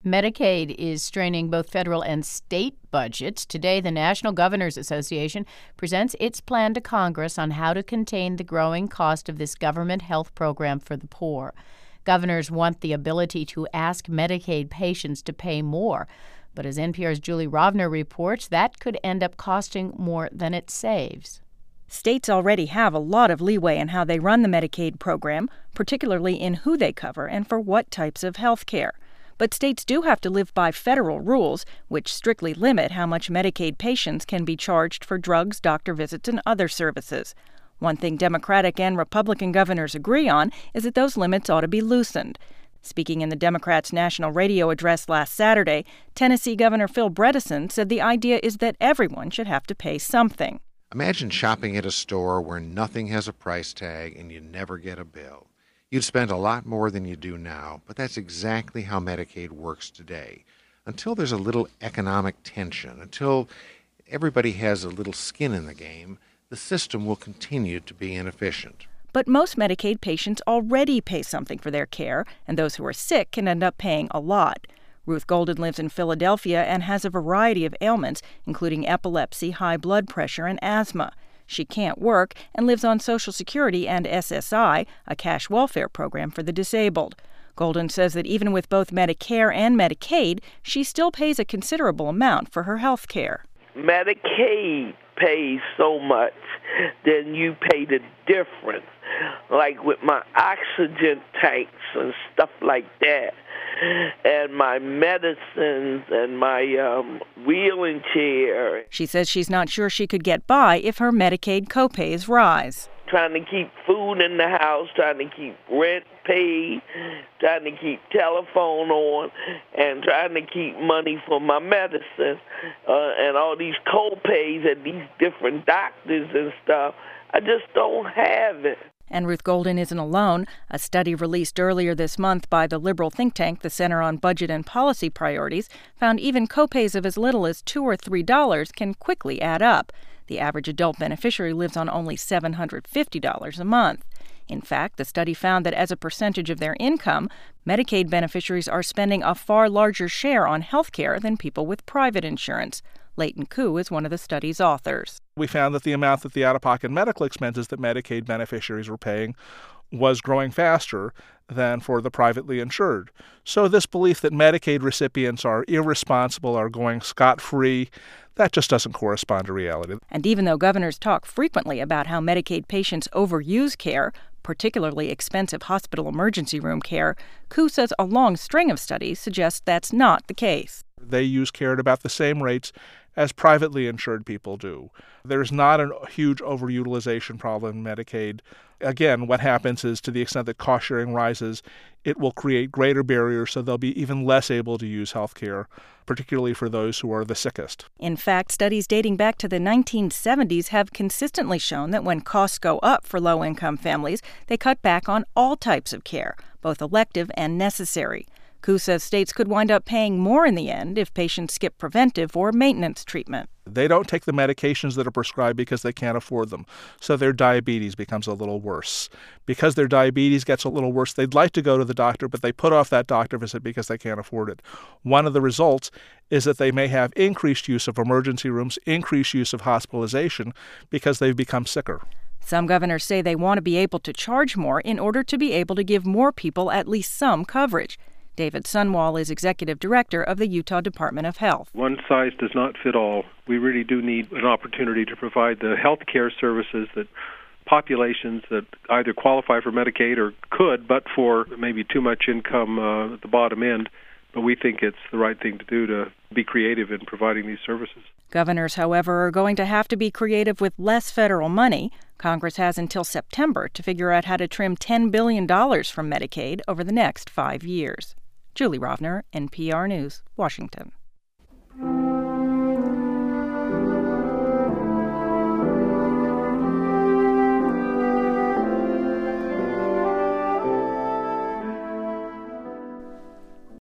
Medicaid is straining both federal and state budgets. Today, the National Governors Association presents its plan to Congress on how to contain the growing cost of this government health program for the poor. Governors want the ability to ask Medicaid patients to pay more. But as NPR's Julie Rovner reports, that could end up costing more than it saves. States already have a lot of leeway in how they run the Medicaid program, particularly in who they cover and for what types of health care. But states do have to live by federal rules, which strictly limit how much Medicaid patients can be charged for drugs, doctor visits, and other services. One thing Democratic and Republican governors agree on is that those limits ought to be loosened. Speaking in the Democrats' national radio address last Saturday, Tennessee Governor Phil Bredesen said the idea is that everyone should have to pay something. Imagine shopping at a store where nothing has a price tag and you never get a bill. You'd spend a lot more than you do now, but that's exactly how Medicaid works today. Until there's a little economic tension, until everybody has a little skin in the game, the system will continue to be inefficient. But most Medicaid patients already pay something for their care, and those who are sick can end up paying a lot. Ruth Golden lives in Philadelphia and has a variety of ailments, including epilepsy, high blood pressure, and asthma. She can't work and lives on Social Security and SSI, a cash welfare program for the disabled. Golden says that even with both Medicare and Medicaid, she still pays a considerable amount for her health care. Medicaid pays so much, then you pay the difference. Like with my oxygen tanks and stuff like that, and my medicines and my wheeling chair. She says she's not sure she could get by if her Medicaid copays rise. Trying to keep food in the house, trying to keep rent paid, trying to keep telephone on, and trying to keep money for my medicine, and all these co-pays at these different doctors and stuff. I just don't have it. And Ruth Golden isn't alone. A study released earlier this month by the liberal think tank, the Center on Budget and Policy Priorities, found even copays of as little as $2 or $3 can quickly add up. The average adult beneficiary lives on only $750 a month. In fact, the study found that as a percentage of their income, Medicaid beneficiaries are spending a far larger share on health care than people with private insurance. Leighton Koo is one of the study's authors. We found that the amount that the out-of-pocket medical expenses that Medicaid beneficiaries were paying was growing faster than for the privately insured. So this belief that Medicaid recipients are irresponsible, are going scot-free, that just doesn't correspond to reality. And even though governors talk frequently about how Medicaid patients overuse care, particularly expensive hospital emergency room care, Koo says a long string of studies suggests that's not the case. They use care at about the same rates as privately insured people do. There's not a huge overutilization problem in Medicaid. Again, what happens is to the extent that cost sharing rises, it will create greater barriers so they'll be even less able to use health care, particularly for those who are the sickest. In fact, studies dating back to the 1970s have consistently shown that when costs go up for low-income families, they cut back on all types of care, both elective and necessary. Koo says states could wind up paying more in the end if patients skip preventive or maintenance treatment. They don't take the medications that are prescribed because they can't afford them, so their diabetes becomes a little worse. Because their diabetes gets a little worse, they'd like to go to the doctor, but they put off that doctor visit because they can't afford it. One of the results is that they may have increased use of emergency rooms, increased use of hospitalization because they've become sicker. Some governors say they want to be able to charge more in order to be able to give more people at least some coverage. David Sunwall is executive director of the Utah Department of Health. One size does not fit all. We really do need an opportunity to provide the health care services that populations that either qualify for Medicaid or could, but for maybe too much income at the bottom end. But we think it's the right thing to do to be creative in providing these services. Governors, however, are going to have to be creative with less federal money. Congress has until September to figure out how to trim $10 billion from Medicaid over the next 5 years. Julie Rovner, NPR News, Washington.